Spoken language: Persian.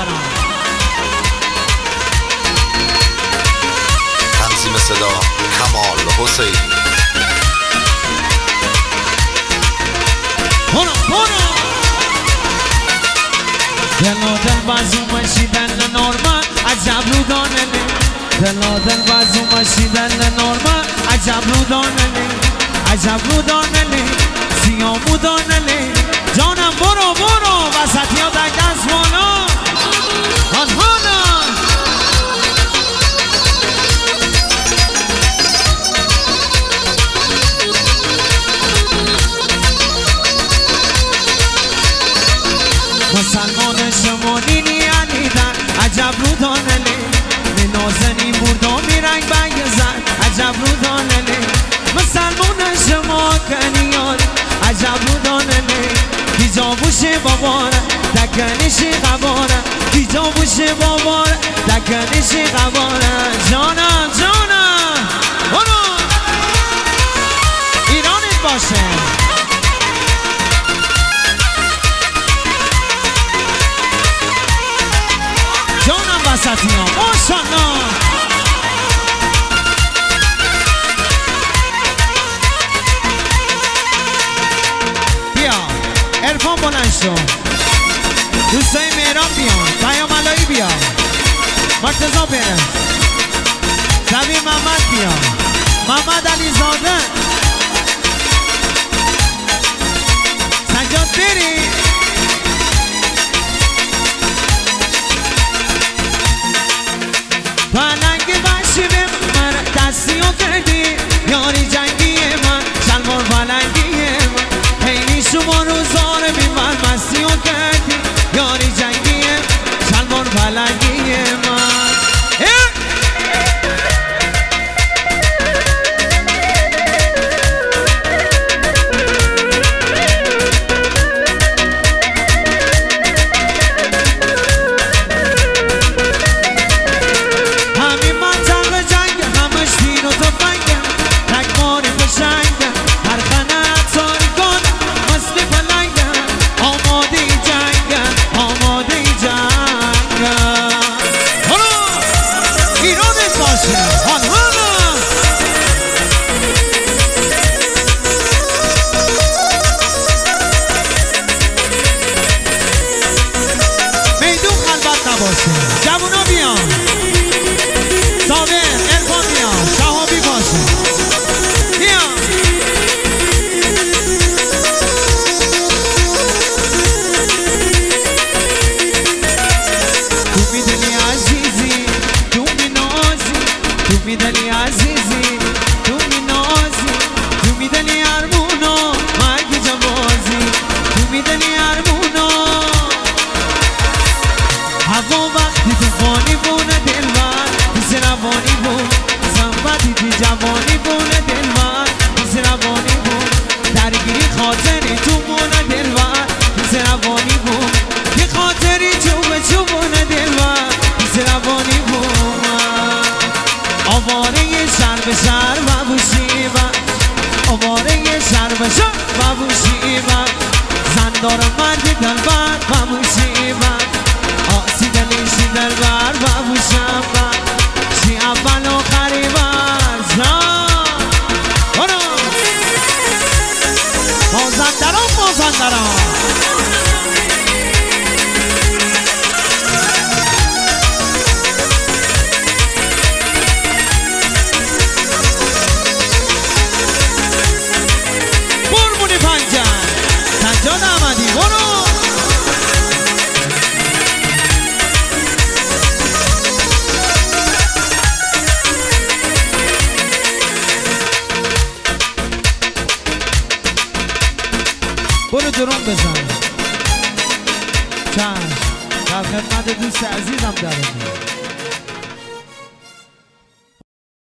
مازندران. تنظیم صدا کمال حسین. دل بازو مشیدن نورما عجب رو داننه. دل بازو مشیدن نورما عجب رو داننه. عجب رو داننه سیامو داننه. جانم برو برو وسطی ها در دست بالا. آنهانا مسلمان شما نینی انیدن عجب رو داننه. می نازنی بردو می رنگ بگزن عجب رو داننه. مسلمان شما کنیان عجب رو داننه. دیجا بوشه باباره دکنشی قباره. دیجا بوشه باباره دکنشی قباره. جانم جانم برو ایرانت باشه. جانم وسطی ها ماشالله. بیا عرفان بلند شو. دوستای مهران بیان. پیام علایی بیا. مرتضی پرس زبیر محمد بیا. محمد علی زاده سجاد بری. پلنگ بشی به من دستی ها کردی. یاری جنگی من شلوار پلنگی من. حیلی شما روزاره بی من مستی ها کردی. یاری جنگی شلوار پلنگی من. جوونا بیان. صابر عرفان بیان. شهابی باشه بیان. تو میدنی عزیزی تو مینازی. تو میدنی عزیزی تو مینازی. تو میدنی ارمونا مرگ جوازی. تو میدنی ارمونا هوا وقتی توفانی بونه دلبر. پیش روانی بون زنبتی تی جوانی بونه دلبر. پیش روانی بون درگیری خاطری تو بونه دلبر. پیش روانی بون یه خاطری چوب بونه دلبر. پیش روانی بون آواره شهر به شهر و بوشیبر. آواره شهر به شهر و بوشیبر. زندار مرد دلبر و بوشیبر. آسی دلیشی دلبر و بوشنبر. چی اول آخری بر جان برو مازندران مازندران. برمونی پنجن سجاد احمدی برو. برو درون بزن. چشم در خدمت دوست عزیزم دارم.